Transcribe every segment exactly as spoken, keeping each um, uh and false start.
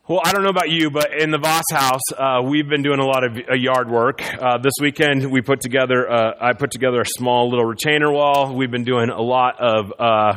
Well, I don't know about you, but in the Voss house, uh, we've been doing a lot of uh, yard work. Uh, this weekend, we put together, uh, I put together a small little retainer wall. We've been doing a lot of uh,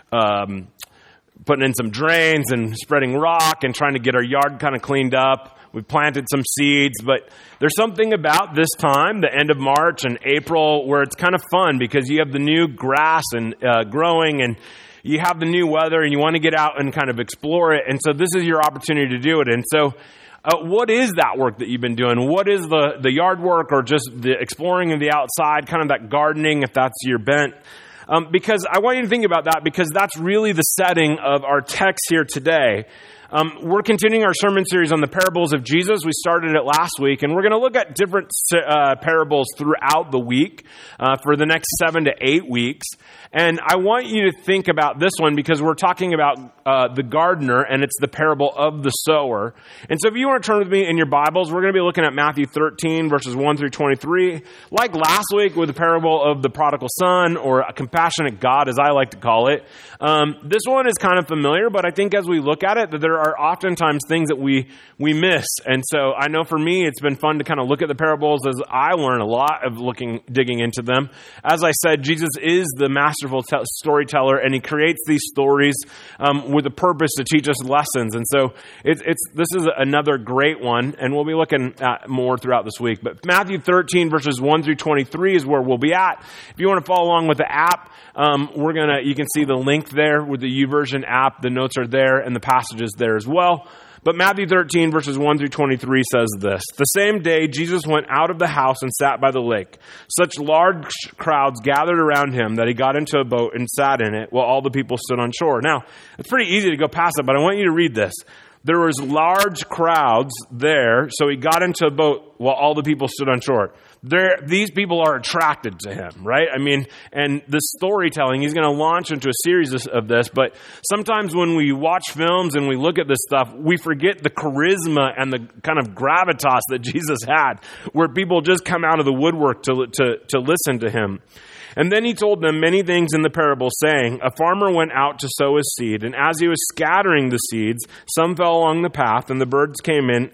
um, putting in some drains and spreading rock and trying to get our yard kind of cleaned up. We've planted some seeds, but there's something about this time, the end of March and April, where it's kind of fun because you have the new grass and uh, growing, and you have the new weather, and you want to get out and kind of explore it. And so this is your opportunity to do it. And so uh, what is that work that you've been doing? What is the, the yard work or just the exploring of the outside, kind of that gardening, if that's your bent? Um, because I want you to think about that, because that's really the setting of our text here today. Um, we're continuing our sermon series on the parables of Jesus. We started it last week, and we're going to look at different uh, parables throughout the week uh, for the next seven to eight weeks. And I want you to think about this one because we're talking about uh, the gardener, and it's the parable of the sower. And so if you want to turn with me in your Bibles, we're going to be looking at Matthew thirteen, verses one through twenty-three. Like last week with the parable of the prodigal son, or a compassionate God, as I like to call it. Um, this one is kind of familiar, but I think as we look at it, that there are oftentimes things that we we miss. And so I know for me, it's been fun to kind of look at the parables as I learn a lot of looking, digging into them. As I said, Jesus is the masterful te- storyteller, and he creates these stories um, with a purpose to teach us lessons. And so it's, it's this is another great one, and we'll be looking at more throughout this week. But Matthew thirteen, verses one through twenty-three is where we'll be at. If you want to follow along with the app, um, we're gonna you can see the link there with the YouVersion app. The notes are there, and the passages there as well. But Matthew thirteen, verses one through twenty-three says this: The same day Jesus went out of the house and sat by the lake. Such large crowds gathered around him that he got into a boat and sat in it while all the people stood on shore. Now, it's pretty easy to go past it, but I want you to read this. There was large crowds there, so he got into a boat while all the people stood on shore. There, these people are attracted to him, right? I mean, and the storytelling, he's going to launch into a series of this, but sometimes when we watch films and we look at this stuff, we forget the charisma and the kind of gravitas that Jesus had, where people just come out of the woodwork to, to, to listen to him. And then he told them many things in the parable, saying, A farmer went out to sow his seed, and as he was scattering the seeds, some fell along the path, and the birds came in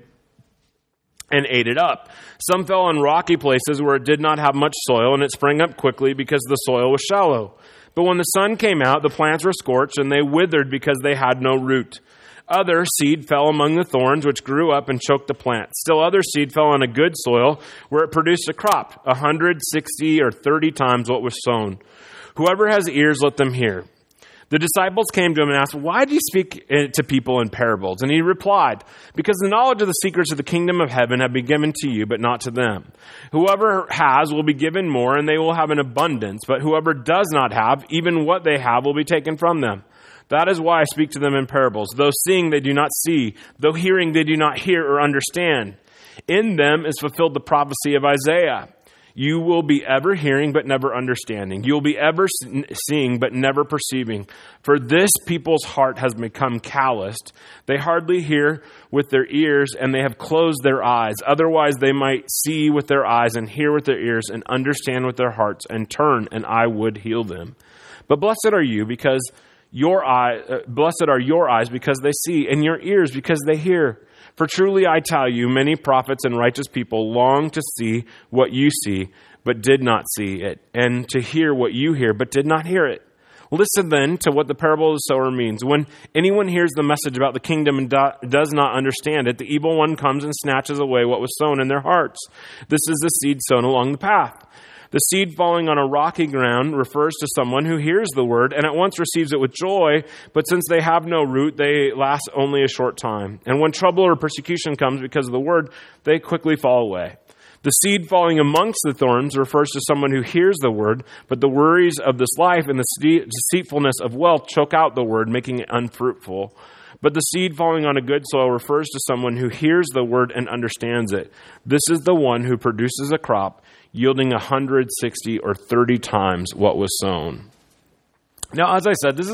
and ate it up. Some fell on rocky places where it did not have much soil, and it sprang up quickly because the soil was shallow. But when the sun came out, the plants were scorched, and they withered because they had no root. Other seed fell among the thorns, which grew up and choked the plant. Still other seed fell on a good soil, where it produced a crop, a hundred, sixty, or thirty times what was sown. Whoever has ears, let them hear. The disciples came to him and asked, Why do you speak to people in parables? And he replied, Because the knowledge of the secrets of the kingdom of heaven have been given to you, but not to them. Whoever has will be given more, and they will have an abundance. But whoever does not have, even what they have will be taken from them. That is why I speak to them in parables. Though seeing they do not see, though hearing they do not hear or understand. In them is fulfilled the prophecy of Isaiah. You will be ever hearing, but never understanding. You will be ever seeing, but never perceiving. For this people's heart has become calloused. They hardly hear with their ears, and they have closed their eyes. Otherwise, they might see with their eyes and hear with their ears and understand with their hearts and turn, and I would heal them. But blessed are you because your eye, uh, blessed are your eyes because they see, and your ears because they hear. For truly I tell you, many prophets and righteous people long to see what you see, but did not see it, and to hear what you hear, but did not hear it. Listen then to what the parable of the sower means. When anyone hears the message about the kingdom and do- does not understand it, the evil one comes and snatches away what was sown in their hearts. This is the seed sown along the path. The seed falling on a rocky ground refers to someone who hears the word and at once receives it with joy, but since they have no root, they last only a short time. And when trouble or persecution comes because of the word, they quickly fall away. The seed falling amongst the thorns refers to someone who hears the word, but the worries of this life and the deceitfulness of wealth choke out the word, making it unfruitful. But the seed falling on a good soil refers to someone who hears the word and understands it. This is the one who produces a crop yielding one hundred, sixty, or thirty times what was sown. Now, as I said, this is a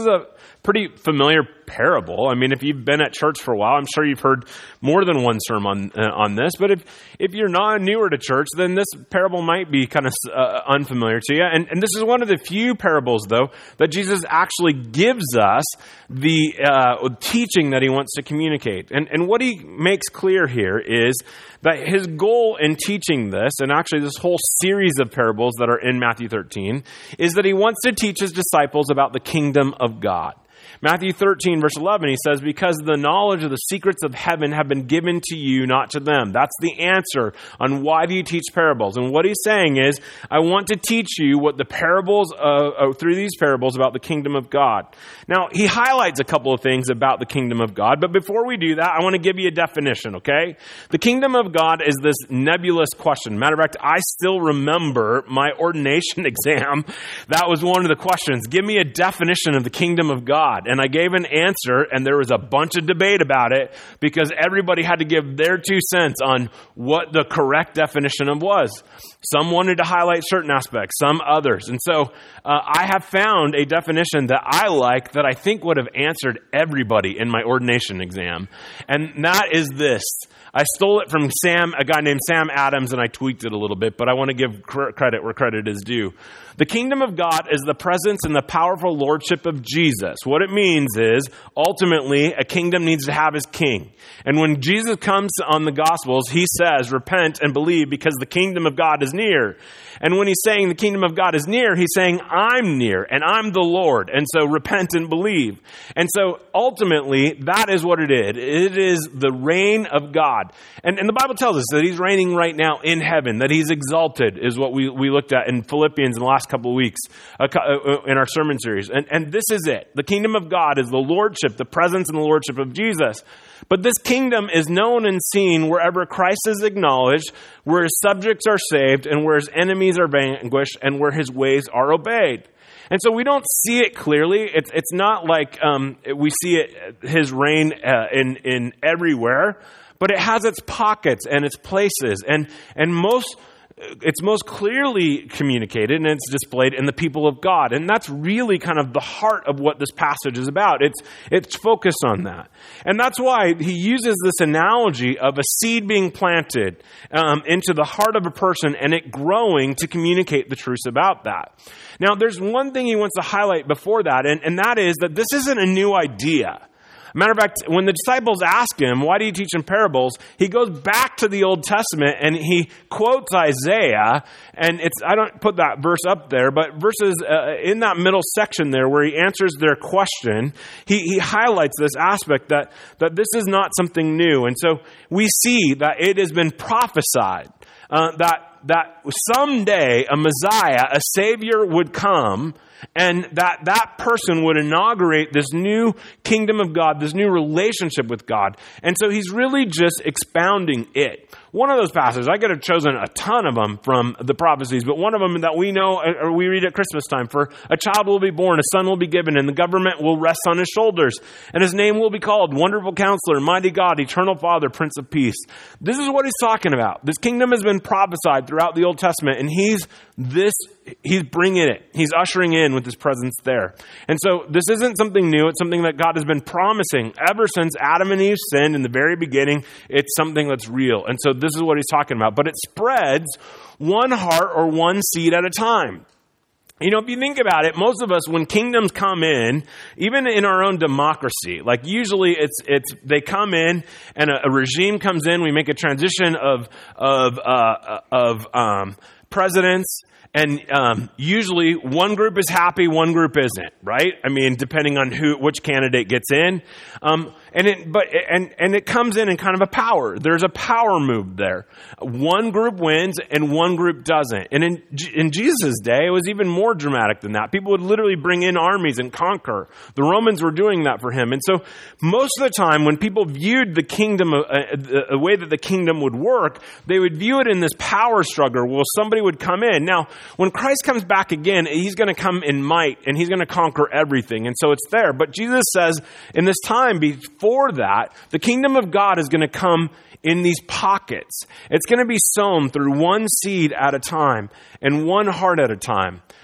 pretty familiar parable. I mean, if you've been at church for a while, I'm sure you've heard more than one sermon on, uh, on this. But if, if you're not newer to church, then this parable might be kind of uh, unfamiliar to you. And, and this is one of the few parables, though, that Jesus actually gives us the uh, teaching that he wants to communicate. And, and what he makes clear here is that his goal in teaching this, and actually this whole series of parables that are in Matthew thirteen, is that he wants to teach his disciples about the kingdom of God. Matthew thirteen, verse eleven, he says, because the knowledge of the secrets of heaven have been given to you, not to them. That's the answer on why do you teach parables. And what he's saying is, I want to teach you what the parables, uh, uh, through these parables about the kingdom of God. Now, he highlights a couple of things about the kingdom of God, but before we do that, I want to give you a definition, okay? The kingdom of God is this nebulous question. Matter of fact, I still remember my ordination exam. That was one of the questions. Give me a definition of the kingdom of God. And I gave an answer, and there was a bunch of debate about it because everybody had to give their two cents on what the correct definition of was. Some wanted to highlight certain aspects, some others. And so uh, I have found a definition that I like that I think would have answered everybody in my ordination exam. And that is this. I stole it from Sam, a guy named Sam Adams, and I tweaked it a little bit, but I want to give credit where credit is due. The kingdom of God is the presence and the powerful lordship of Jesus. What it means is, ultimately, a kingdom needs to have his king. And when Jesus comes on the Gospels, he says, repent and believe because the kingdom of God is near. And when he's saying the kingdom of God is near, he's saying, I'm near and I'm the Lord. And so repent and believe. And so ultimately, that is what it is. It is the reign of God. And, and the Bible tells us that he's reigning right now in heaven, that he's exalted, is what we, we looked at in Philippians in the last couple of weeks uh, in our sermon series. And, and this is it. The kingdom of God is the lordship, the presence and the lordship of Jesus. But this kingdom is known and seen wherever Christ is acknowledged, where his subjects are saved, and where his enemies are vanquished, and where his ways are obeyed. And so we don't see it clearly. It's it's not like um, we see it, his reign uh, in in everywhere, but it has its pockets and its places, and and most. It's most clearly communicated and it's displayed in the people of God. And that's really kind of the heart of what this passage is about. It's it's focused on that. And that's why he uses this analogy of a seed being planted um, into the heart of a person and it growing to communicate the truths about that. Now, there's one thing he wants to highlight before that, and, and that is that this isn't a new idea. Matter of fact, when the disciples ask him, why do you teach in parables? He goes back to the Old Testament and he quotes Isaiah. And it's, I don't put that verse up there, but verses uh, in that middle section there where he answers their question, he, he highlights this aspect that, that this is not something new. And so we see that it has been prophesied uh, that, that someday a Messiah, a Savior would come, and that that person would inaugurate this new kingdom of God, this new relationship with God. And so he's really just expounding it. One of those passages, I could have chosen a ton of them from the prophecies, but one of them that we know, or we read at Christmas time, for a child will be born, a son will be given, and the government will rest on his shoulders. And his name will be called Wonderful Counselor, Mighty God, Eternal Father, Prince of Peace. This is what he's talking about. This kingdom has been prophesied throughout the Old Testament, and he's this, he's bringing it. He's ushering in with his presence there. And so this isn't something new. It's something that God has been promising ever since Adam and Eve sinned in the very beginning. It's something that's real. And so this is what he's talking about. But it spreads one heart or one seed at a time. You know, if you think about it, most of us, when kingdoms come in, even in our own democracy, like usually it's it's they come in and a, a regime comes in. We make a transition of of uh, of um, presidents. And um, usually one group is happy, one group isn't, right? I mean, depending on who, which candidate gets in. Um, and it, but, and, and it comes in in kind of a power. There's a power move there. One group wins and one group doesn't. And in, in Jesus' day, it was even more dramatic than that. People would literally bring in armies and conquer. The Romans were doing that for him. And so most of the time when people viewed the kingdom, uh, the, the way that the kingdom would work, they would view it in this power struggle. Well, somebody would come in. Now, when Christ comes back again, he's going to come in might and he's going to conquer everything. And so it's there. But Jesus says in this time before that, the kingdom of God is going to come in these pockets. It's going to be sown through one seed at a time and one heart at a time.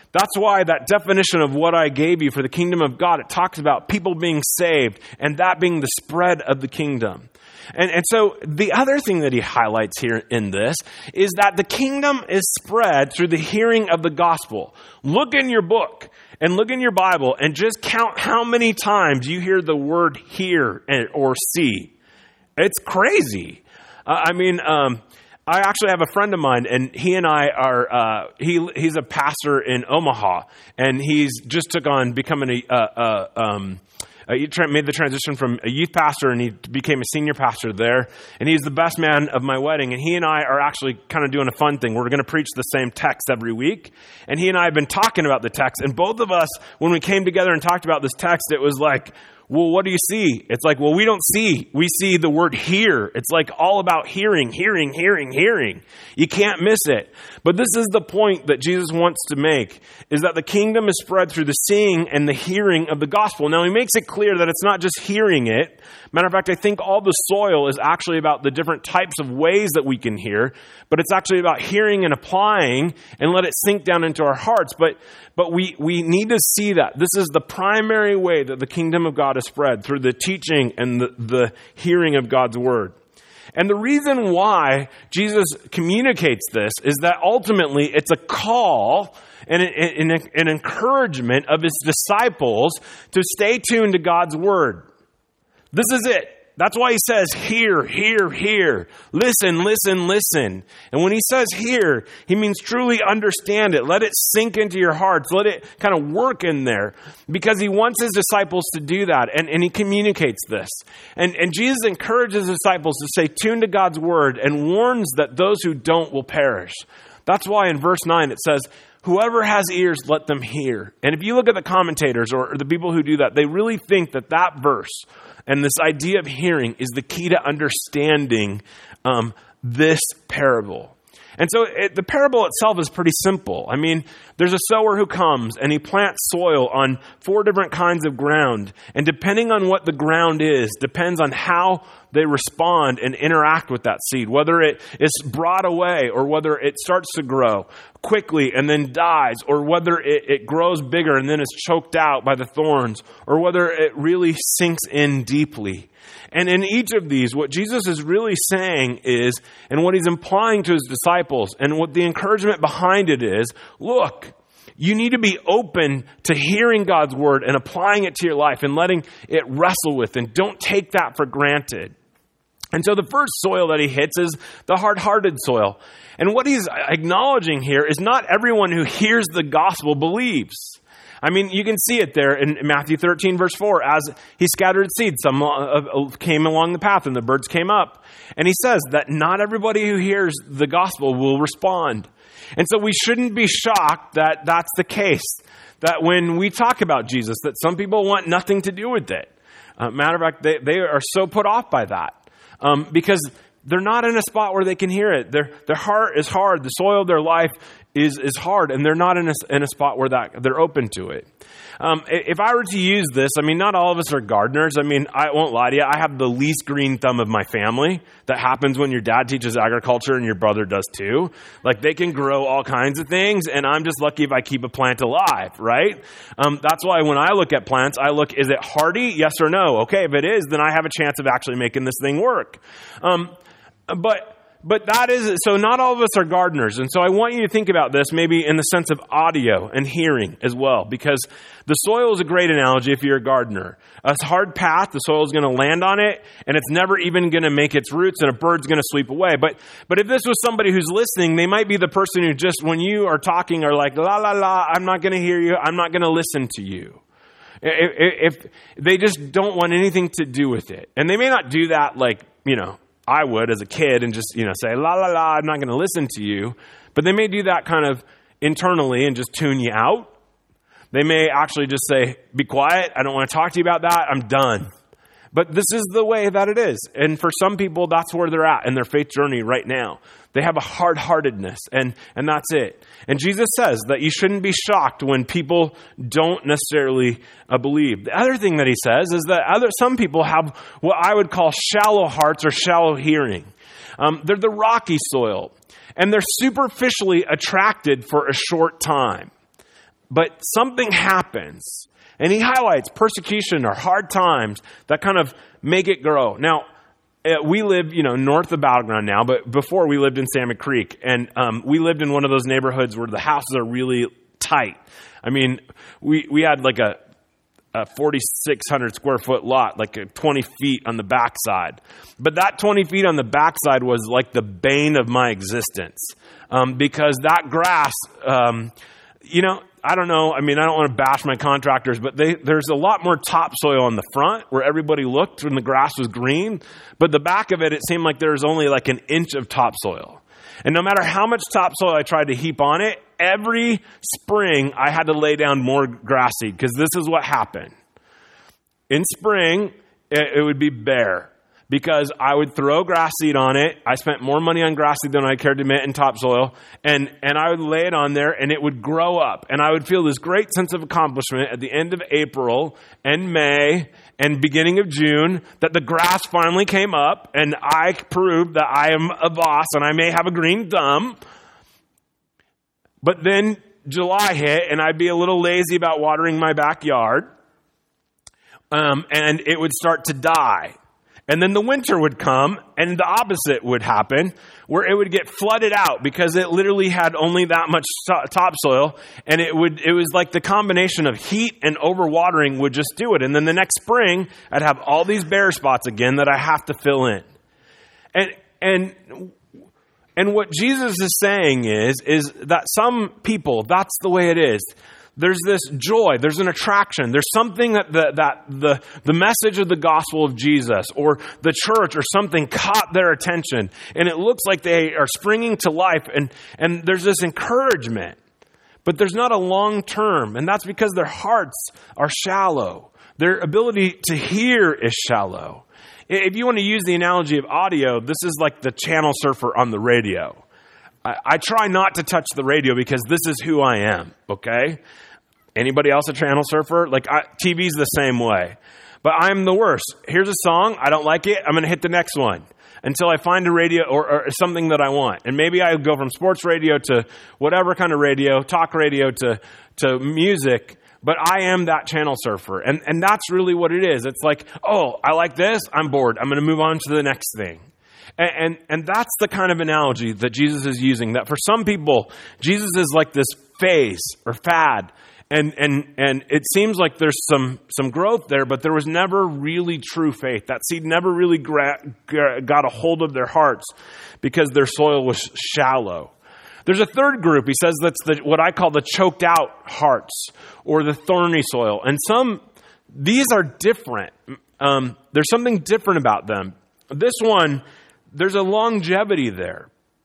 That's why that definition of what I gave you for the kingdom of God, it talks about people being saved and that being the spread of the kingdom. And, and so the other thing that he highlights here in this is that the kingdom is spread through the hearing of the gospel. Look in your book and look in your Bible and just count how many times you hear the word hear or see. It's crazy. Uh, I mean, um, I actually have a friend of mine, and he and I are, uh, he he's a pastor in Omaha, and he's just took on becoming a, uh, uh, um, uh, he tra- made the transition from a youth pastor, and he became a senior pastor there, and he's the best man of my wedding, and he and I are actually kind of doing a fun thing. We're going to preach the same text every week, and he and I have been talking about the text, and both of us, when we came together and talked about this text, it was like, well, what do you see? It's like, well, we don't see. We see the word hear. It's like all about hearing, hearing, hearing, hearing. You can't miss it. But this is the point that Jesus wants to make, is that the kingdom is spread through the seeing and the hearing of the gospel. Now, he makes it clear that it's not just hearing it. Matter of fact, I think all the soil is actually about the different types of ways that we can hear, but it's actually about hearing and applying and let it sink down into our hearts. But But we, we need to see that. This is the primary way that the kingdom of God is spread, through the teaching and the, the hearing of God's word. And the reason why Jesus communicates this is that ultimately it's a call and an, an, an encouragement of his disciples to stay tuned to God's word. This is it. That's why he says, hear, hear, hear. Listen, listen, listen. And when he says hear, he means truly understand it. Let it sink into your hearts. Let it kind of work in there. Because he wants his disciples to do that. And, and he communicates this. And, and Jesus encourages his disciples to stay tuned to God's word and warns that those who don't will perish. That's why in verse nine it says, whoever has ears, let them hear. And if you look at the commentators or, or the people who do that, they really think that that verse and this idea of hearing is the key to understanding um, this parable. And so it, the parable itself is pretty simple. I mean, there's a sower who comes and he plants soil on four different kinds of ground. And depending on what the ground is, depends on how they respond and interact with that seed, whether it is brought away or whether it starts to grow quickly and then dies, or whether it, it grows bigger and then is choked out by the thorns, or whether it really sinks in deeply. And in each of these, what Jesus is really saying is, and what he's implying to his disciples, and what the encouragement behind it is, look, you need to be open to hearing God's word and applying it to your life and letting it wrestle with, and don't take that for granted. And so the first soil that he hits is the hard-hearted soil. And what he's acknowledging here is not everyone who hears the gospel believes. I mean, you can see it there in Matthew thirteen, verse four. As he scattered seed, some came along the path and the birds came up. And he says that not everybody who hears the gospel will respond. And so we shouldn't be shocked that that's the case. That when we talk about Jesus, that some people want nothing to do with it. Uh, matter of fact, they, they are so put off by that. Um, because they're not in a spot where they can hear it. Their their heart is hard. The soil of their life is is hard, and they're not in a, in a spot where that they're open to it. Um, if I were to use this, I mean, not all of us are gardeners. I mean, I won't lie to you. I have the least green thumb of my family. That happens when your dad teaches agriculture and your brother does too. Like, they can grow all kinds of things, and I'm just lucky if I keep a plant alive, right? Um, that's why when I look at plants, I look, is it hardy? Yes or no? Okay, if it is, then I have a chance of actually making this thing work. Um, but... But that is, so not all of us are gardeners. And so I want you to think about this maybe in the sense of audio and hearing as well, because the soil is a great analogy if you're a gardener. A hard path, the soil is going to land on it, and it's never even going to make its roots, and a bird's going to sweep away. But but if this was somebody who's listening, they might be the person who just, when you are talking, are like, la, la, la, I'm not going to hear you, I'm not going to listen to you. If, if they just don't want anything to do with it. And they may not do that like, you know, I would as a kid and just, you know, say, la, la, la, I'm not going to listen to you. But they may do that kind of internally and just tune you out. They may actually just say, be quiet. I don't want to talk to you about that. I'm done. But this is the way that it is. And for some people, that's where they're at in their faith journey right now. They have a hard-heartedness, and, and that's it. And Jesus says that you shouldn't be shocked when people don't necessarily uh, believe. The other thing that he says is that other some people have what I would call shallow hearts or shallow hearing. Um, they're the rocky soil, and they're superficially attracted for a short time. but something happens. And he highlights persecution or hard times that kind of make it grow. Now, uh, we live, you know, north of Battleground now, but before we lived in Salmon Creek. And um, we lived in one of those neighborhoods where the houses are really tight. I mean, we, we had like a, a forty-six hundred square foot lot, like a twenty feet on the backside. But that twenty feet on the backside was like the bane of my existence. Um, because that grass, um, you know, I don't know. I mean, I don't want to bash my contractors, but they, there's a lot more topsoil on the front where everybody looked when the grass was green. But the back of it, it seemed like there was only like an inch of topsoil. And no matter how much topsoil I tried to heap on it, every spring I had to lay down more grass seed, because this is what happened. In spring, it, it would be bare, because I would throw grass seed on it. I spent more money on grass seed than I cared to admit in topsoil. And, and I would lay it on there and it would grow up. And I would feel this great sense of accomplishment at the end of April and May and beginning of June that the grass finally came up and I proved that I am a boss and I may have a green thumb. But then July hit and I'd be a little lazy about watering my backyard. Um, and it would start to die. And then the winter would come and the opposite would happen, where it would get flooded out because it literally had only that much to- topsoil. And it would, it was like the combination of heat and overwatering would just do it. And then the next spring, I'd have all these bare spots again that I have to fill in. And, and, and what Jesus is saying is, is that some people, that's the way it is. There's this joy, there's an attraction, there's something that the, that the, the message of the gospel of Jesus or the church or something caught their attention, and it looks like they are springing to life, and, and there's this encouragement, but there's not a long term, and that's because their hearts are shallow. Their ability to hear is shallow. If you want to use the analogy of audio, this is like the channel surfer on the radio. I, I try not to touch the radio because this is who I am, okay? Anybody else a channel surfer? Like, I, T V's the same way. But I'm the worst. Here's a song. I don't like it. I'm going to hit the next one until I find a radio or, or something that I want. And maybe I go from sports radio to whatever kind of radio, talk radio to, to music. But I am that channel surfer. And, and that's really what it is. It's like, oh, I like this. I'm bored. I'm going to move on to the next thing. And, and and that's the kind of analogy that Jesus is using. That for some people, Jesus is like this phase or fad. And and and it seems like there's some, some growth there, but there was never really true faith. That seed never really gra- got a hold of their hearts because their soil was shallow. There's a third group, he says, that's the, what I call the choked out hearts or the thorny soil. And some, these are different. Um, there's something different about them. This one, there's a longevity there.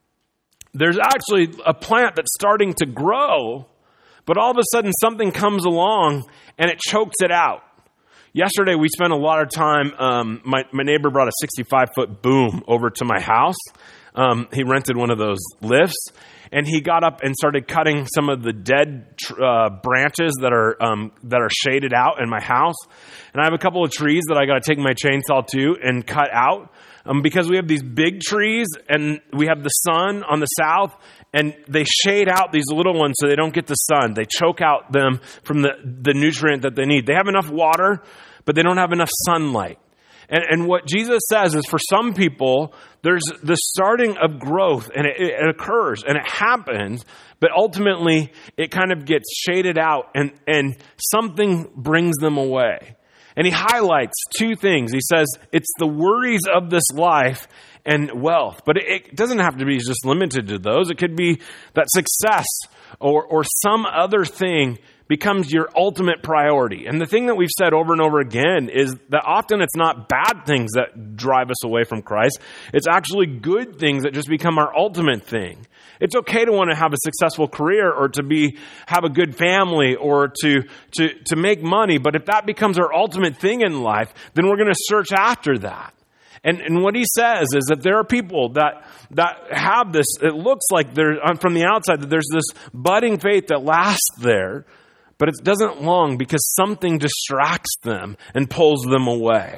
There's actually a plant that's starting to grow, but all of a sudden something comes along and it chokes it out. Yesterday we spent a lot of time, um, my, my neighbor brought a sixty-five foot boom over to my house. Um, he rented one of those lifts, and he got up and started cutting some of the dead uh, branches that are um, that are shaded out in my house. And I have a couple of trees that I got to take my chainsaw to and cut out. Um, because we have these big trees and we have the sun on the south, and they shade out these little ones so they don't get the sun. They choke out them from the, the nutrient that they need. They have enough water, but they don't have enough sunlight. And, and what Jesus says is for some people, there's the starting of growth, and it, it occurs and it happens, but ultimately it kind of gets shaded out and, and something brings them away. And he highlights two things. He says it's the worries of this life and wealth. But it, it doesn't have to be just limited to those. It could be that success or, or some other thing becomes your ultimate priority. And the thing that we've said over and over again is that often it's not bad things that drive us away from Christ. It's actually good things that just become our ultimate thing. It's okay to want to have a successful career or to be have a good family or to to to make money, but if that becomes our ultimate thing in life, then we're going to search after that. And and what he says is that there are people that that have this, it looks like they're from the outside that there's this budding faith that lasts there, but it doesn't long because something distracts them and pulls them away.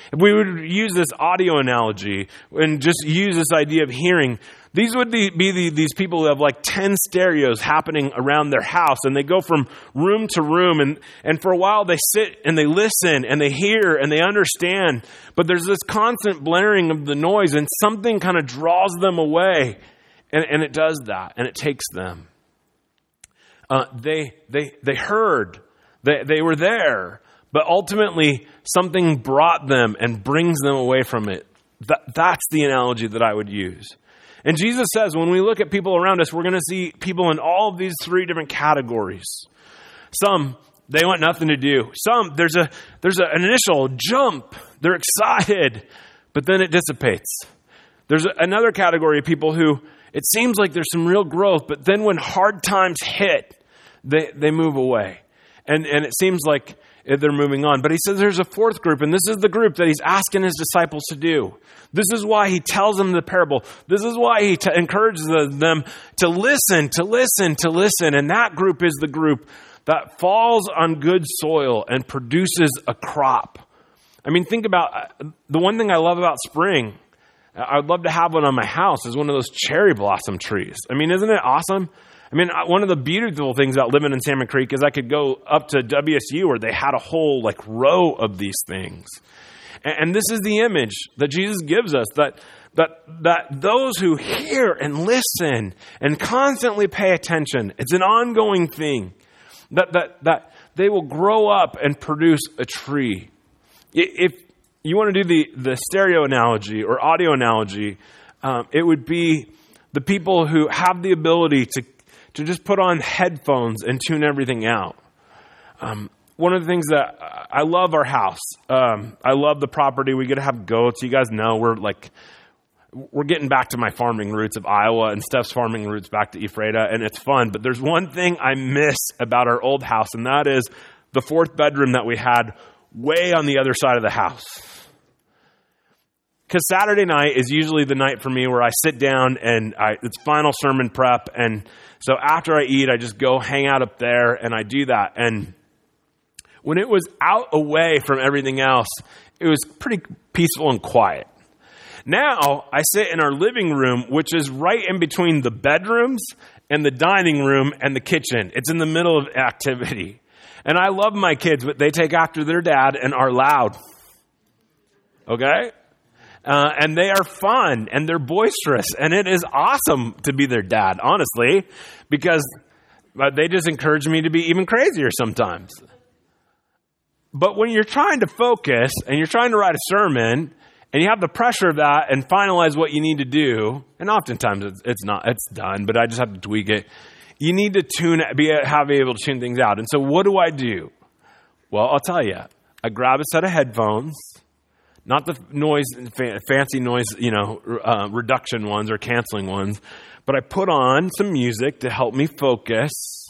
If we would use this audio analogy and just use this idea of hearing, these would be, be the, these people who have like ten stereos happening around their house, and they go from room to room, and, and for a while they sit and they listen and they hear and they understand, but there's this constant blaring of the noise, and something kind of draws them away, and, and it does that, and it takes them. Uh, they they they heard, they they were there, but ultimately something brought them and brings them away from it. That, that's the analogy that I would use. And Jesus says when we look at people around us, we're going to see people in all of these three different categories. Some, they want nothing to do. Some, there's a there's a, an initial jump. They're excited, but then it dissipates. There's a, another category of people who it seems like there's some real growth, but then when hard times hit, they, they move away. And, and it seems like they're moving on. But he says there's a fourth group, and this is the group that he's asking his disciples to do. This is why he tells them the parable. This is why he t- encourages them to listen, to listen, to listen. And that group is the group that falls on good soil and produces a crop. I mean, think about the one thing I love about spring. I would love to have one on my house is one of those cherry blossom trees. I mean, isn't it awesome? I mean, one of the beautiful things about living in Salmon Creek is I could go up to W S U where they had a whole like row of these things. And, and this is the image that Jesus gives us, that that that those who hear and listen and constantly pay attention, it's an ongoing thing, that that that they will grow up and produce a tree. If you want to do the, the stereo analogy or audio analogy, um, it would be the people who have the ability to to just put on headphones and tune everything out. Um, one of the things that I love our house. Um, I love the property. We get to have goats. You guys know we're like, we're getting back to my farming roots of Iowa, and Steph's farming roots back to Ephrata, and it's fun. But there's one thing I miss about our old house, and that is the fourth bedroom that we had way on the other side of the house. Because Saturday night is usually the night for me where I sit down and I, it's final sermon prep. And so after I eat, I just go hang out up there and I do that. And when it was out away from everything else, it was pretty peaceful and quiet. Now I sit in our living room, which is right in between the bedrooms and the dining room and the kitchen. It's in the middle of activity. And I love my kids, but they take after their dad and are loud. Okay? Uh, and they are fun, and they're boisterous, and it is awesome to be their dad, honestly, because uh, they just encourage me to be even crazier sometimes. But when you're trying to focus, and you're trying to write a sermon, and you have the pressure of that, and finalize what you need to do, and oftentimes it's, it's not, it's done, but I just have to tweak it. You need to tune, be have able to tune things out. And so, what do I do? Well, I'll tell you. I grab a set of headphones. Not the noise, fancy noise, you know, uh, reduction ones or canceling ones, but I put on some music to help me focus,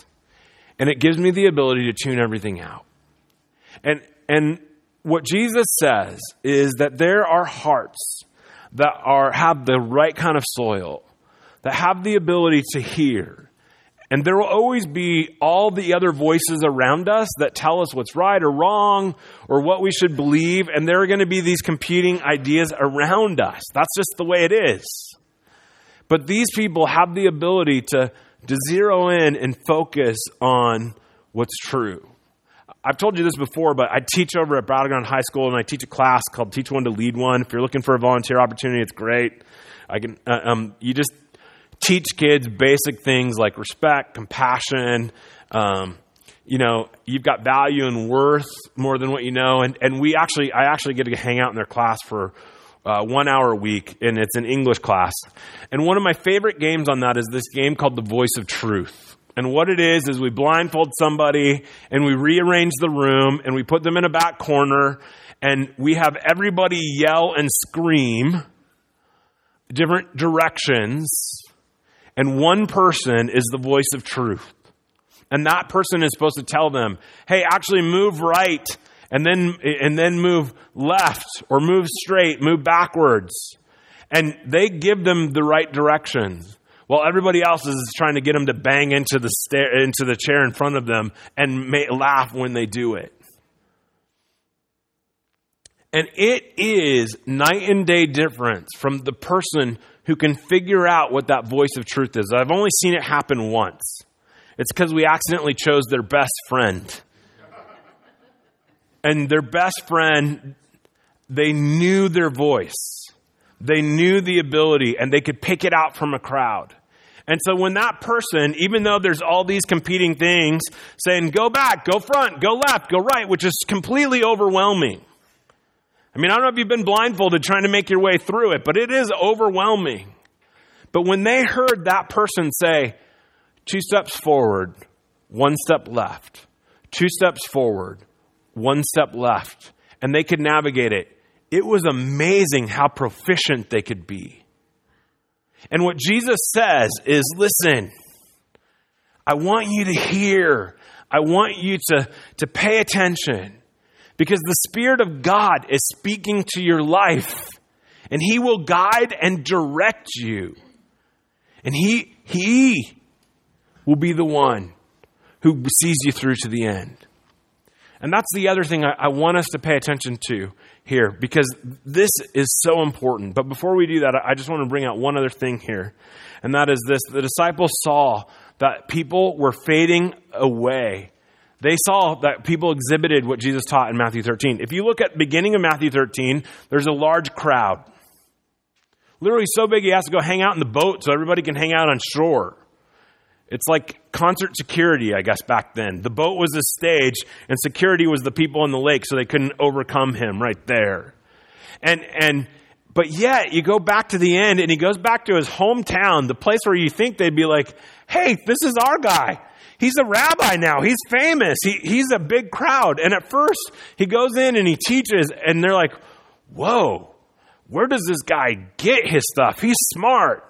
and it gives me the ability to tune everything out. And and what Jesus says is that there are hearts that are have the right kind of soil, that have the ability to hear. And there will always be all the other voices around us that tell us what's right or wrong or what we should believe. And there are going to be these competing ideas around us. That's just the way it is. But these people have the ability to, to zero in and focus on what's true. I've told you this before, but I teach over at Battleground High School, and I teach a class called Teach One to Lead One. If you're looking for a volunteer opportunity, it's great. I can. Uh, um, you just teach kids basic things like respect, compassion. Um, you know, you've got value and worth more than what you know. And and we actually, I actually get to hang out in their class for uh, one hour a week, and it's an English class. And one of my favorite games on that is this game called The Voice of Truth. And what it is, is we blindfold somebody and we rearrange the room and we put them in a back corner and we have everybody yell and scream different directions. And one person is the voice of truth. And that person is supposed to tell them, hey, actually move right and then and then move left or move straight, move backwards. And they give them the right directions. While everybody else is trying to get them to bang into the stair, into the chair in front of them and may laugh when they do it. And it is night and day difference from the person who can figure out what that voice of truth is. I've only seen it happen once. It's because we accidentally chose their best friend. And their best friend, they knew their voice. They knew the ability, and they could pick it out from a crowd. And so when that person, even though there's all these competing things, saying, go back, go front, go left, go right, which is completely overwhelming. I mean, I don't know if you've been blindfolded trying to make your way through it, but it is overwhelming. But when they heard that person say, two steps forward, one step left, two steps forward, one step left, and they could navigate it, it was amazing how proficient they could be. And what Jesus says is, listen, I want you to hear. I want you to, to pay attention. Because the Spirit of God is speaking to your life. And He will guide and direct you. And He, He will be the one who sees you through to the end. And that's the other thing I, I want us to pay attention to here, because this is so important. But before we do that, I just want to bring out one other thing here. And that is this. The disciples saw that people were fading away. They saw that people exhibited what Jesus taught in Matthew thirteen. If you look at the beginning of Matthew thirteen, there's a large crowd. Literally so big he has to go hang out in the boat so everybody can hang out on shore. It's like concert security, I guess, back then. The boat was the stage, and security was the people in the lake, so they couldn't overcome him right there. And and but yet, you go back to the end, and he goes back to his hometown, the place where you think they'd be like, hey, this is our guy. He's a rabbi now. He's famous. He, he's a big crowd. And at first, he goes in and he teaches, and they're like, whoa, where does this guy get his stuff? He's smart.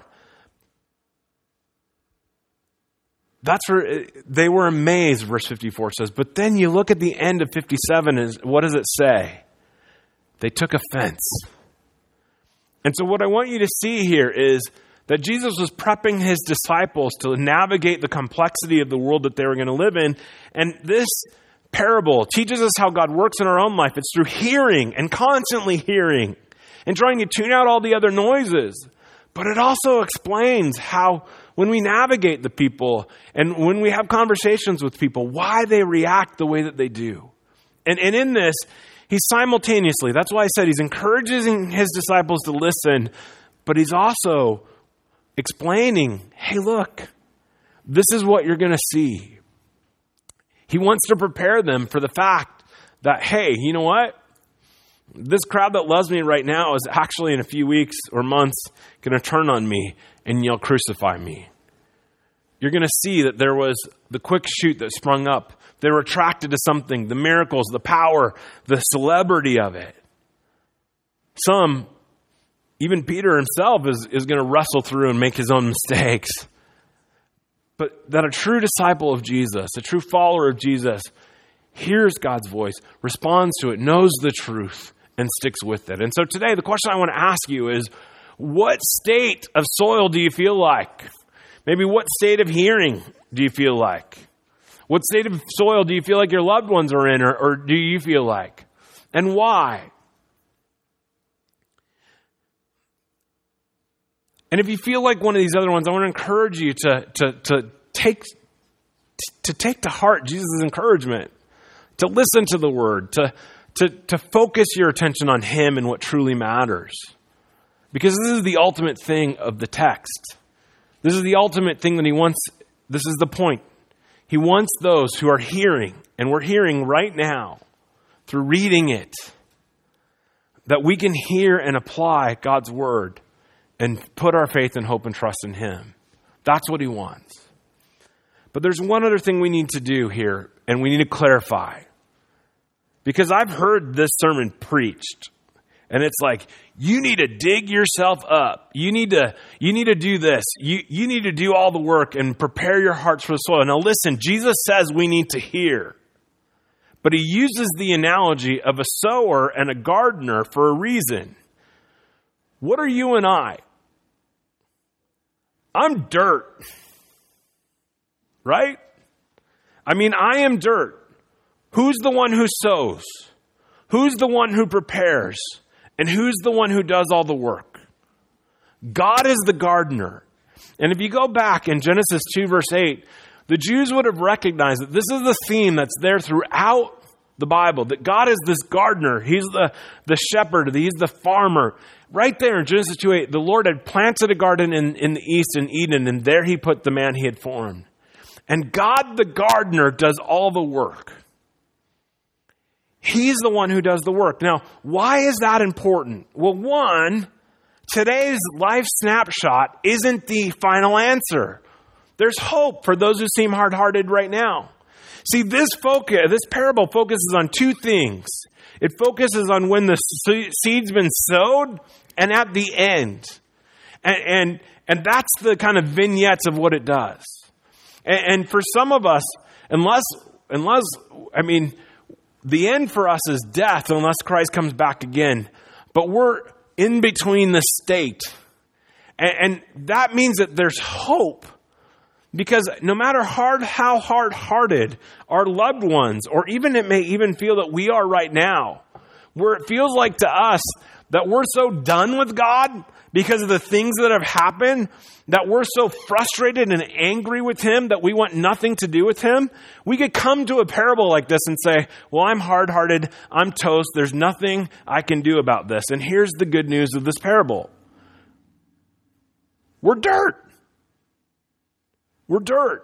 That's where they were amazed, verse fifty-four says. But then you look at the end of fifty-seven, is what does it say? They took offense. And so what I want you to see here is that Jesus was prepping his disciples to navigate the complexity of the world that they were going to live in. And this parable teaches us how God works in our own life. It's through hearing and constantly hearing and trying to tune out all the other noises. But it also explains how when we navigate the people and when we have conversations with people, why they react the way that they do. And, and in this, he's simultaneously, that's why I said he's encouraging his disciples to listen, but he's also explaining, hey, look, this is what you're going to see. He wants to prepare them for the fact that, hey, you know what? This crowd that loves me right now is actually in a few weeks or months going to turn on me and you'll crucify me. You're going to see that there was the quick shoot that sprung up. They were attracted to something, the miracles, the power, the celebrity of it. Some, even Peter himself, is, is going to wrestle through and make his own mistakes. But that a true disciple of Jesus, a true follower of Jesus, hears God's voice, responds to it, knows the truth, and sticks with it. And so today, the question I want to ask you is, what state of soil do you feel like? Maybe what state of hearing do you feel like? What state of soil do you feel like your loved ones are in, or, or do you feel like? And why? And if you feel like one of these other ones, I want to encourage you to, to, to, take, to take to heart Jesus' encouragement, to listen to the word, to, to, to focus your attention on him and what truly matters. Because this is the ultimate thing of the text. This is the ultimate thing that he wants. This is the point. He wants those who are hearing, and we're hearing right now through reading it, that we can hear and apply God's word and put our faith and hope and trust in him. That's what he wants. But there's one other thing we need to do here, and we need to clarify. Because I've heard this sermon preached, and it's like, you need to dig yourself up. You need to, you need to do this. You, you need to do all the work and prepare your hearts for the soil. Now listen, Jesus says we need to hear. But he uses the analogy of a sower and a gardener for a reason. What are you and I? I'm dirt. Right? I mean, I am dirt. Who's the one who sows? Who's the one who prepares? And who's the one who does all the work? God is the gardener. And if you go back in Genesis two, verse eight, the Jews would have recognized that this is the theme that's there throughout the Bible, that God is this gardener. He's the, the shepherd. He's the farmer. Right there in Genesis two eight, the Lord had planted a garden in, in the east in Eden, and there he put the man he had formed. And God, the gardener, does all the work. He's the one who does the work. Now, why is that important? Well, one, today's life snapshot isn't the final answer. There's hope for those who seem hard-hearted right now. See, this focus, this parable focuses on two things. It focuses on when the seed's been sowed and at the end. And, and, and that's the kind of vignettes of what it does. And, and for some of us, unless, unless, I mean, the end for us is death unless Christ comes back again. But we're in between the state. And, and that means that there's hope. Because no matter hard, how hard-hearted our loved ones, or even it may even feel that we are right now, where it feels like to us that we're so done with God because of the things that have happened, that we're so frustrated and angry with him that we want nothing to do with him, we could come to a parable like this and say, well, I'm hard-hearted, I'm toast, there's nothing I can do about this. And here's the good news of this parable. We're dirt. We're dirt.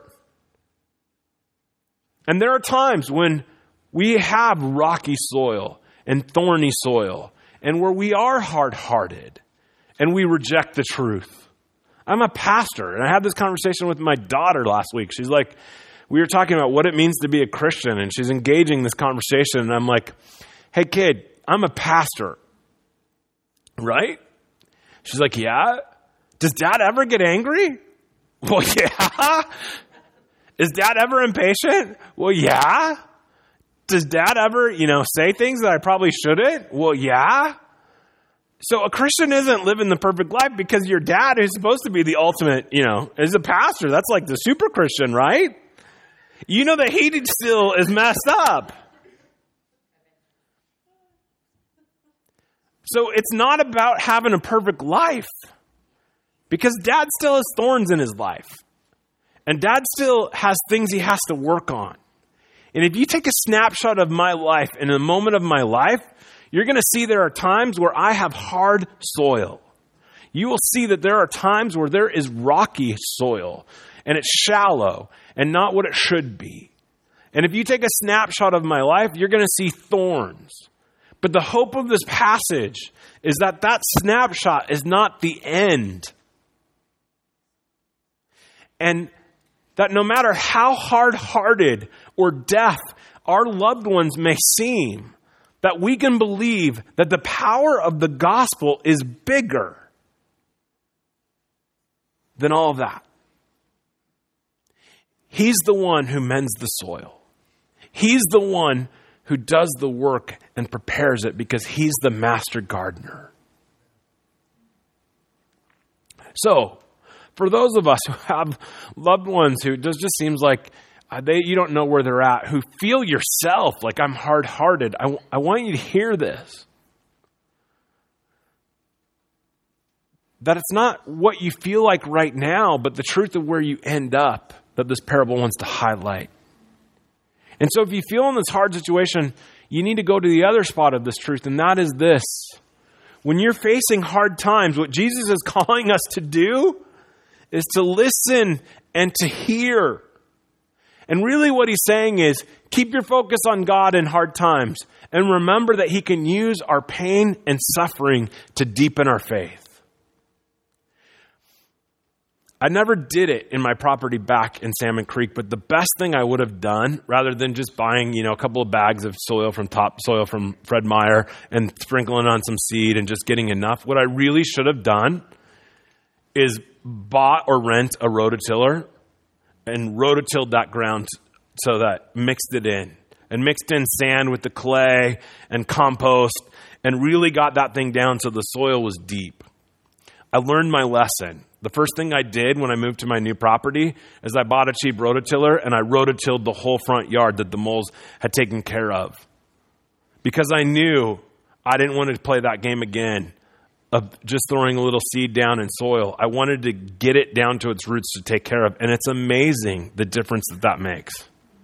And there are times when we have rocky soil and thorny soil and where we are hard-hearted and we reject the truth. I'm a pastor, and I had this conversation with my daughter last week. She's like, we were talking about what it means to be a Christian, and she's engaging this conversation, and I'm like, hey, kid, I'm a pastor, right? She's like, yeah? Does dad ever get angry? Well, yeah. Is dad ever impatient? Well, yeah. Does dad ever, you know, say things that I probably shouldn't? Well, yeah. So a Christian isn't living the perfect life because your dad is supposed to be the ultimate, you know, is a pastor. That's like the super Christian, right? You know that he still is messed up. So it's not about having a perfect life. Because dad still has thorns in his life. And dad still has things he has to work on. And if you take a snapshot of my life in a moment of my life, you're going to see there are times where I have hard soil. You will see that there are times where there is rocky soil. And it's shallow and not what it should be. And if you take a snapshot of my life, you're going to see thorns. But the hope of this passage is that that snapshot is not the end. And that no matter how hard-hearted or deaf our loved ones may seem, that we can believe that the power of the gospel is bigger than all of that. He's the one who mends the soil. He's the one who does the work and prepares it because he's the master gardener. So, for those of us who have loved ones who it just seems like uh, they you don't know where they're at, who feel yourself like I'm hard-hearted, I, I want you to hear this. That it's not what you feel like right now, but the truth of where you end up that this parable wants to highlight. And so if you feel in this hard situation, you need to go to the other spot of this truth, and that is this. When you're facing hard times, what Jesus is calling us to do is to listen and to hear. And really what he's saying is, keep your focus on God in hard times. And remember that he can use our pain and suffering to deepen our faith. I never did it in my property back in Salmon Creek, but the best thing I would have done, rather than just buying, you know, a couple of bags of soil from topsoil from Fred Meyer and sprinkling on some seed and just getting enough, what I really should have done is bought or rent a rototiller and rototilled that ground so that mixed it in and mixed in sand with the clay and compost and really got that thing down so the soil was deep. I learned my lesson. The first thing I did when I moved to my new property is I bought a cheap rototiller and I rototilled the whole front yard that the moles had taken care of. because I knew I didn't want to play that game again of just throwing a little seed down in soil. I wanted to get it down to its roots to take care of. And it's amazing the difference that that makes.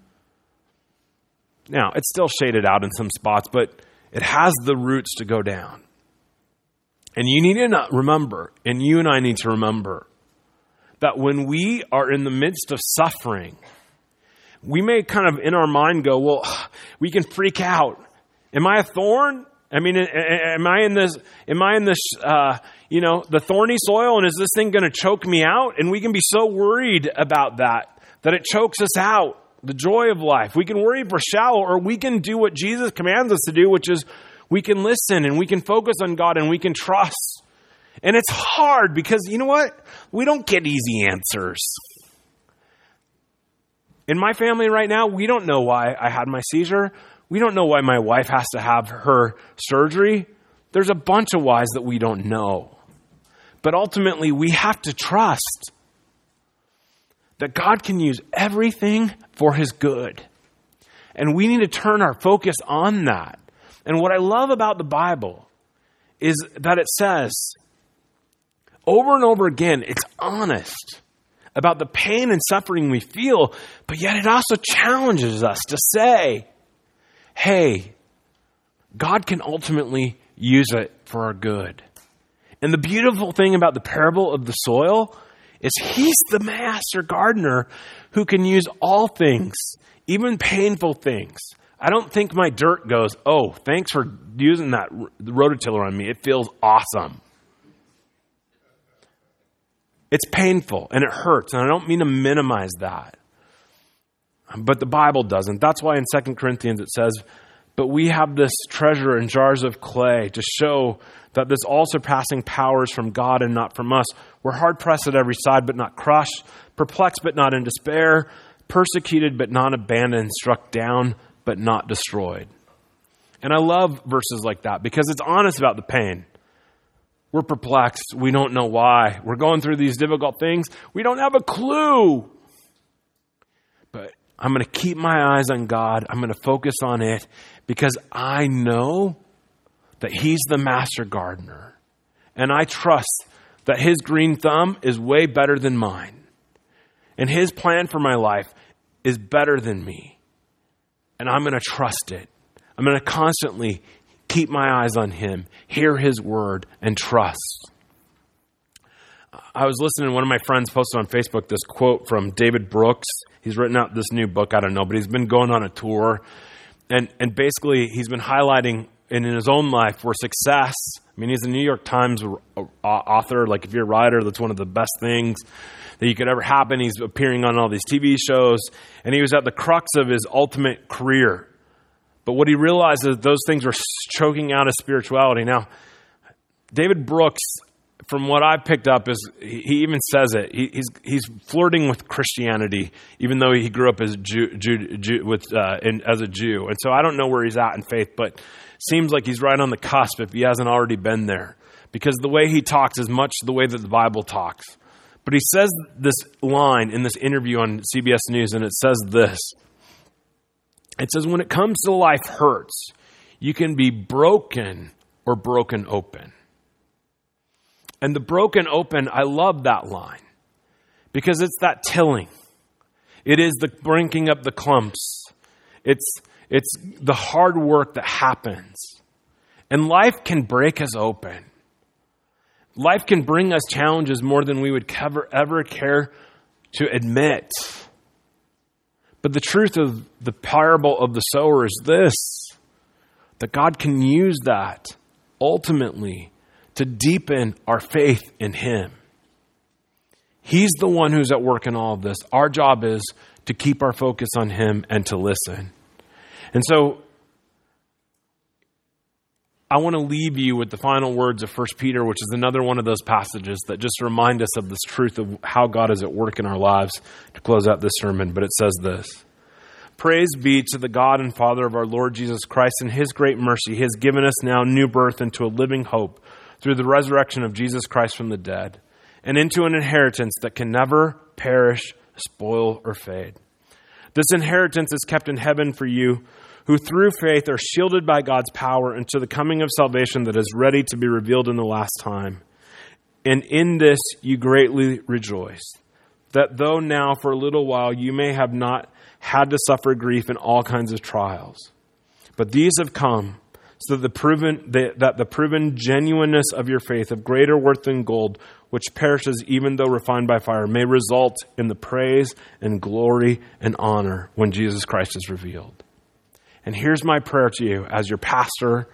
Now, it's still shaded out in some spots, but it has the roots to go down. And you need to not remember, and you and I need to remember, that when we are in the midst of suffering, we may kind of in our mind go, well, we can freak out. Am I a thorn? I mean, am I in this, am I in this, uh, you know, the thorny soil, and is this thing going to choke me out? And we can be so worried about that, that it chokes us out, the joy of life. We can worry for shallow, or we can do what Jesus commands us to do, which is we can listen and we can focus on God and we can trust. And it's hard because, you know what? We don't get easy answers. In my family right now, we don't know why I had my seizure. We don't know why my wife has to have her surgery. There's a bunch of whys that we don't know. But ultimately, we have to trust that God can use everything for his good. And we need to turn our focus on that. And what I love about the Bible is that it says, over and over again, it's honest about the pain and suffering we feel, but yet it also challenges us to say, hey, God can ultimately use it for our good. And the beautiful thing about the parable of the soil is he's the master gardener who can use all things, even painful things. I don't think my dirt goes, oh, thanks for using that rototiller on me. It feels awesome. It's painful and it hurts, and I don't mean to minimize that. But the Bible doesn't. That's why in Second Corinthians it says, but we have this treasure in jars of clay to show that this all-surpassing power is from God and not from us. We're hard-pressed at every side, but not crushed, perplexed, but not in despair, persecuted, but not abandoned, struck down, but not destroyed. And I love verses like that because it's honest about the pain. We're perplexed. We don't know why. We're going through these difficult things. We don't have a clue. But I'm going to keep my eyes on God. I'm going to focus on it because I know that he's the master gardener. And I trust that his green thumb is way better than mine. And his plan for my life is better than me. And I'm going to trust it. I'm going to constantly keep my eyes on him, hear his word, and trust. I was listening to one of my friends posted on Facebook this quote from David Brooks. He's written out this new book, I don't know, but he's been going on a tour. And and basically, he's been highlighting in, in his own life where success, I mean, he's a New York Times author. Like, if you're a writer, that's one of the best things that you could ever happen. He's appearing on all these T V shows. And he was at the crux of his ultimate career. But what he realized is those things were choking out his spirituality. Now, David Brooks, from what I picked up, is he, he even says it. He, he's he's flirting with Christianity, even though he grew up as Jew, Jew, Jew with uh, in, as a Jew. And so I don't know where he's at in faith, but seems like he's right on the cusp if he hasn't already been there, because the way he talks is much the way that the Bible talks. But he says this line in this interview on C B S News, and it says this. It says, when it comes to life hurts, you can be broken or broken open. And the broken open, I love that line because it's that tilling. It is the breaking up the clumps. It's, it's the hard work that happens. And life can break us open. Life can bring us challenges more than we would ever, ever care to admit. But the truth of the parable of the sower is this, that God can use that ultimately to deepen our faith in him. He's the one who's at work in all of this. Our job is to keep our focus on him and to listen. And so I want to leave you with the final words of First Peter, which is another one of those passages that just remind us of this truth of how God is at work in our lives, to close out this sermon. But it says this: praise be to the God and Father of our Lord Jesus Christ. In his great mercy, he has given us now new birth into a living hope through the resurrection of Jesus Christ from the dead, and into an inheritance that can never perish, spoil, or fade. This inheritance is kept in heaven for you, who through faith are shielded by God's power until the coming of salvation that is ready to be revealed in the last time. And in this you greatly rejoice, that though now for a little while you may have not had to suffer grief in all kinds of trials, but these have come so that the proven that the proven genuineness of your faith, of greater worth than gold, which perishes even though refined by fire, may result in the praise and glory and honor when Jesus Christ is revealed. And here's my prayer to you as your pastor,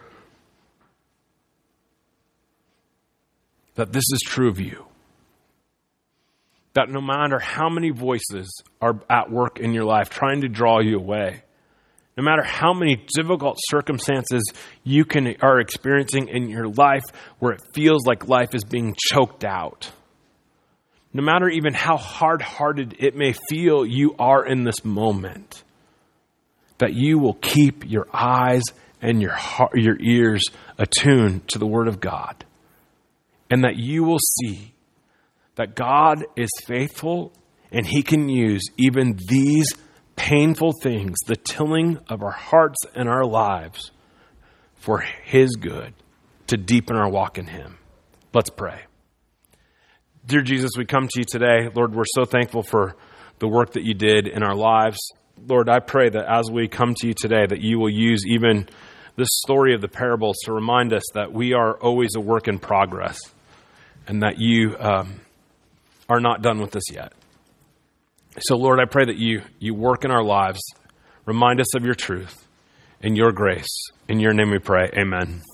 that this is true of you. That no matter how many voices are at work in your life trying to draw you away, no matter how many difficult circumstances you can are experiencing in your life where it feels like life is being choked out, no matter even how hard-hearted it may feel you are in this moment, that you will keep your eyes and your heart, your ears attuned to the Word of God, and that you will see that God is faithful and He can use even these painful things, the tilling of our hearts and our lives, for His good, to deepen our walk in Him. Let's pray. Dear Jesus, we come to you today. Lord, we're so thankful for the work that you did in our lives. Lord, I pray that as we come to you today, that you will use even this story of the parables to remind us that we are always a work in progress, and that you um, are not done with us yet. So, Lord, I pray that you you work in our lives, remind us of your truth and your grace. In your name we pray, amen.